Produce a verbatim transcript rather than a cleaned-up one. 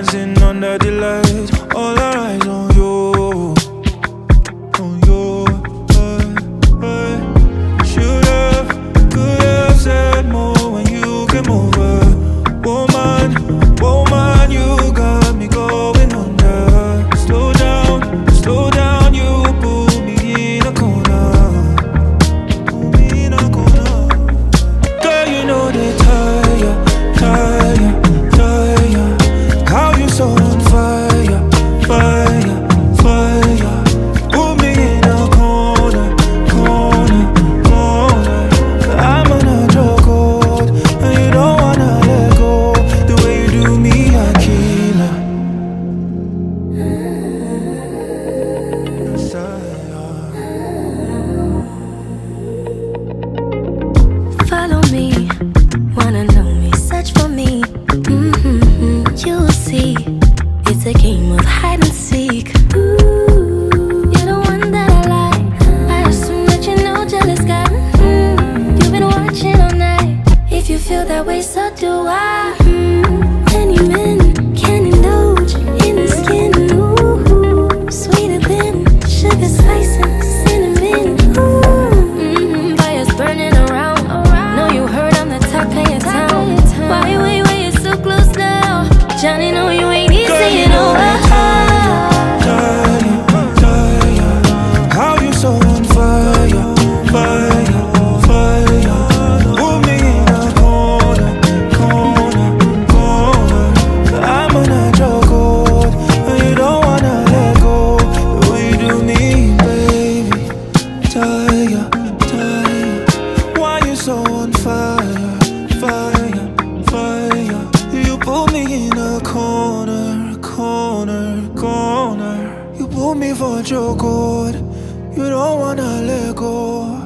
dancing under the lights, all our eyes on you, on you. Hey, hey. Should have, could have said more when you came over. Woman, woman, you got me going under. Slow down, slow down, you put me in a corner. Put me in a corner. Girl, you know they tire, tire, tire. How you so on fire, fire, fire. Put me in a corner, corner, corner. I'm on a chokehold, and you don't wanna let go. The way you do me, I kill her. Follow me, wanna know me, search for me. Mm-hmm, you'll see, it's a game of hide and seek. Ooh, you're the one that I like. I assume that you know, jealous guy. Mm, you've been watching all night. If you feel that way, so do I. Mm, many men can indulge in the skin. Ooh, sweeter than sugar spice and cinnamon. Ooh, mm, fires burning around. Know you heard I'm the top of your town. Why you wait, wait, you're so close now. Johnny, know you ain't easy, you know. How you so on fire, fire, fire. Put me in a corner, corner, corner. I'm on a chokehold, and you don't wanna let go. The way you do me, baby. Tire, tire. Why you so on fire, fire, fire? You put me in a corner, corner, corner. You put me for a chokehold, you don't wanna let go.